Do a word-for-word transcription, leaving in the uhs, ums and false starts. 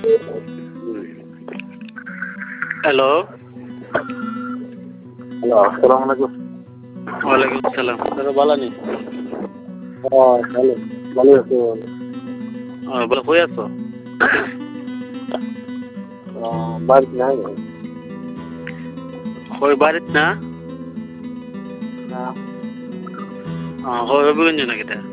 Hello hello আসসালামু আলাইকুম। ওয়ালাইকুম আসসালাম দাদা ভালো নি হ্যাঁ ভালো ভালো আছি। বলে কই আছো বাড়ি নাই কই বাড়িত না না হবিগঞ্জ নাকি তা